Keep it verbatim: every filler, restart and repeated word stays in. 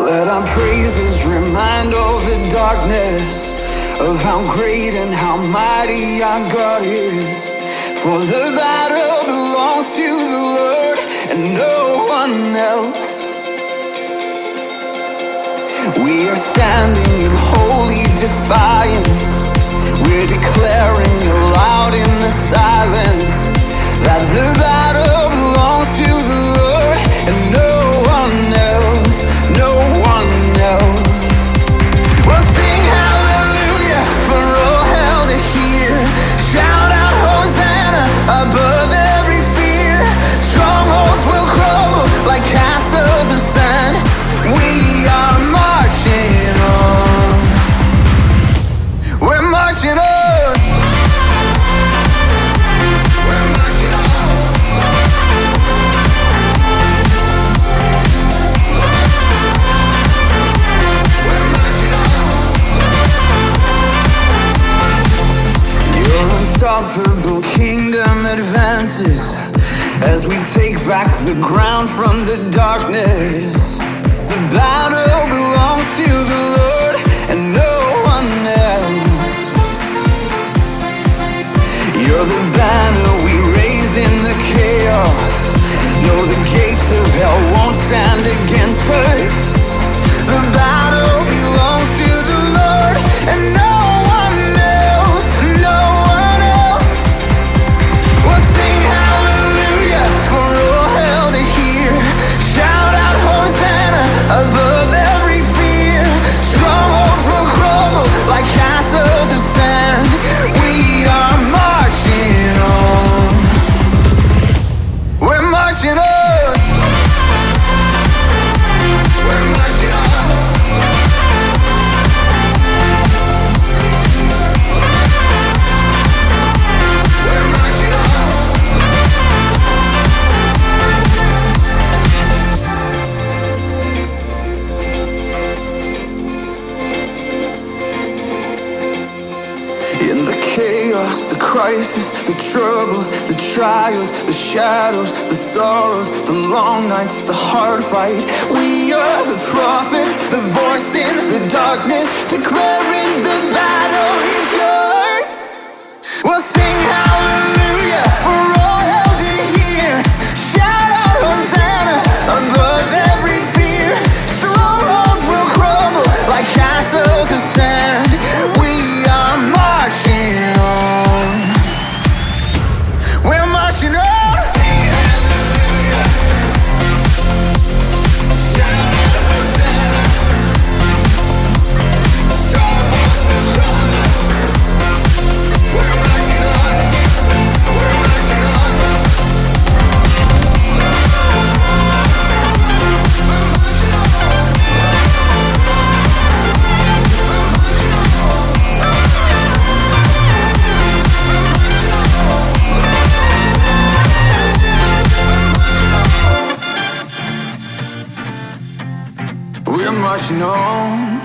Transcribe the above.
Let our praises remind all the darkness of how great and how mighty our God is. For the battle belongs to the Lord and no one else. We are standing in holy defiance. We're declaring aloud in the silence that the battle belongs to the Lord and no one else, no one else. We'll sing hallelujah for all hell to hear. Shout out Hosanna above every fear. Strongholds will crumble like castles of sand. We are marching on. We're marching on. We're marching on. We're marching on. Your unstoppable kingdom advances as we take back the ground from the darkness. The battle belongs to the Lord and no one else. You're the banner we raise in the chaos. No, the gates of hell won't stand against us. The battle belongs to the Lord and no one else, no one else. We'll sing hallelujah for all hell to hear. Shout out Hosanna above every fear. Strongholds will crumble like castles of sand. We are marching on. We're marching on. We're marching on. We're marching on. In the chaos, the crisis, the troubles, the trials, the shadows, the sorrows, the long nights, the hard fight. We are the prophets, the voice in the darkness, declaring the battle is yours. We'll sing hallelujah for all hell to hear. Shout out Hosanna above every fear. Strongholds will crumble like castles of sand. We are marching on. We're marching on. Sing hallelujah. Shout out Hosanna. Strongholds will crumble. We're marching on. We're marching on. We're marching on.